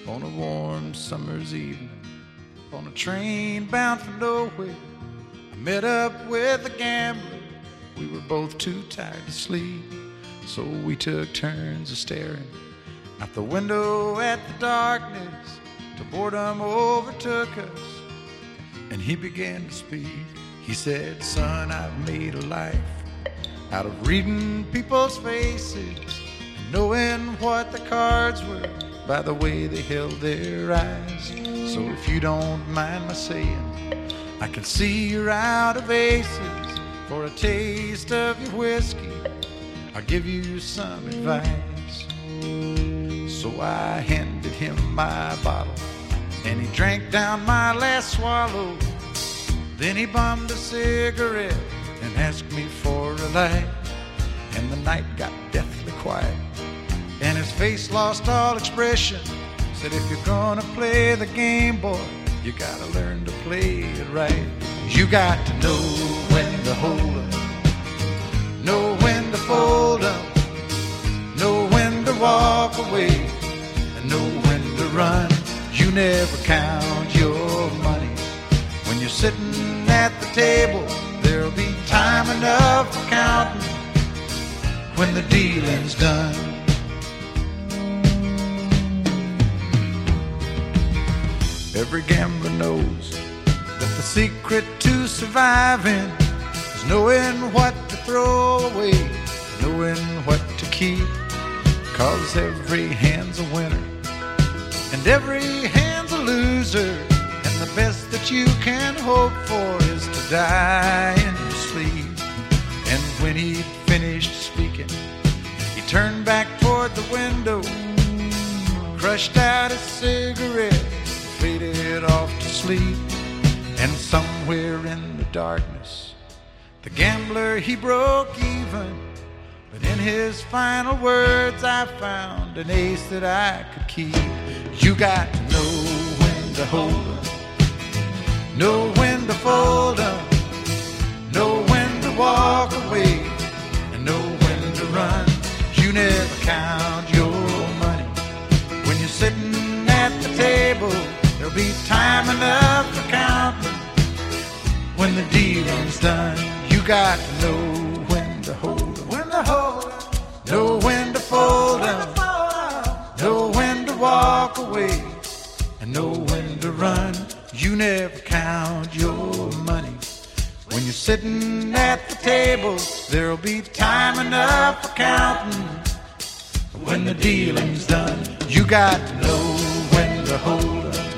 On a warm summer's evening, on a train bound for nowhere, I met up with a gambler. We were both too tired to sleep, so we took turns of staring out the window at the darkness till boredom overtook us, and he began to speak. He said, "Son, I've made a life out of reading people's faces and knowing what the cards were by the way they held their eyes. So if you don't mind my saying, I can see you're out of aces. For a taste of your whiskey, I'll give you some advice." So I handed him my bottle, and he drank down my last swallow. Then he bummed a cigarette and asked me for a light, and the night got deathly quiet, and his face lost all expression. Said, "If you're gonna play the game, boy, you gotta learn to play it right. You got to know when to hold up, know when to fold up, know when to walk away, and know when to run. You never count your money when you're sitting at the table. There'll be time enough for counting when the dealing's done." Every gambler knows that the secret to surviving is knowing what to throw away, knowing what to keep. 'Cause every hand's a winner and every hand's a loser, and the best that you can hope for is to die in your sleep. And when he'd finished speaking, he turned back toward the window, crushed out a cigarette, faded off to sleep. And somewhere in the darkness, the gambler, he broke even. But in his final words, I found an ace that I could keep. You got to know when to hold up, know when to fold up, know when to walk away, and know when to run. You never count your money when you're sitting at the table. There'll be time enough for counting when the dealing's done. You got to know when to hold up, when to hold up, know when to fold up, know when to walk away, and know when to run. You never count your money when you're sitting at the table. There'll be time enough for counting when the dealing's done. You got to know when to hold up,